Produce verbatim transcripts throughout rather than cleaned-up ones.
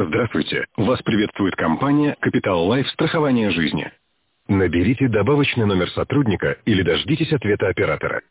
Здравствуйте. Вас приветствует компания Capital Life страхование жизни. Наберите добавочный номер сотрудника или дождитесь ответа оператора.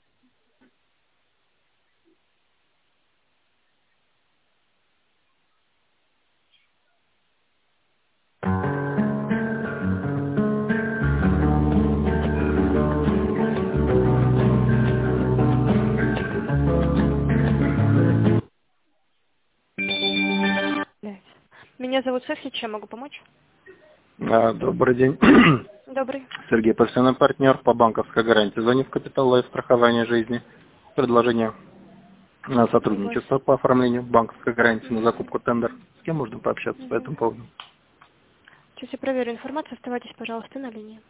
Меня зовут Софья, чем могу помочь? А, Добрый день. Добрый. Сергей, постоянный партнер по банковской гарантии. Звоню в Capital Life страхование жизни. Предложение на сотрудничество по оформлению банковской гарантии на закупку тендер. С кем можно пообщаться по этому поводу? Сейчас я проверю информацию. Оставайтесь, пожалуйста, на линии.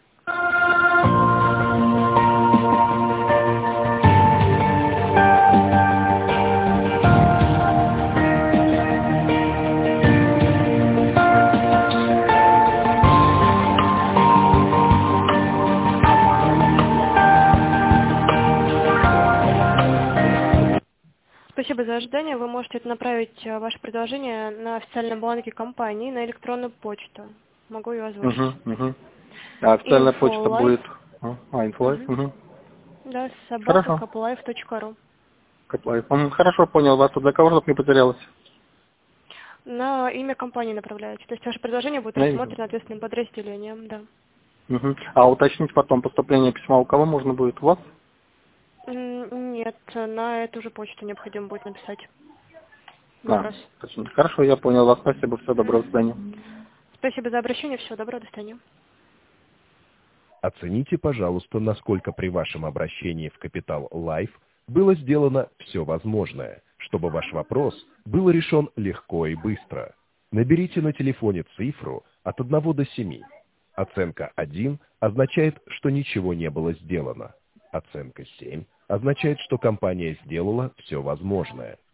Спасибо за ожидание. Вы можете направить э, ваше предложение на официальном бланке компании на электронную почту. Могу ее озвучить. Угу, угу. А официальная почта Infolife. будет... А, Infolife? Угу. Угу. Да, собака Хорошо. каплайф точка ру. Capital Life. М, Хорошо, понял вас. Для кого, чтобы не потерялось? На имя компании направляете. То есть ваше предложение будет На имя. рассмотрено ответственным подразделением, да. Угу. А уточнить потом поступление письма у кого можно будет? У вас? М, Нет, на эту же почту необходимо будет написать А, вопрос. точно. Хорошо, я понял вас. Спасибо. Всего доброго. До свидания. Спасибо за обращение. Всего доброго. До свидания. Оцените, пожалуйста, насколько при вашем обращении в Capital Life было сделано все возможное, чтобы ваш вопрос был решен легко и быстро. Наберите на телефоне цифру от одного до семи. Оценка один означает, что ничего не было сделано. Оценка семь означает, что компания сделала все возможное.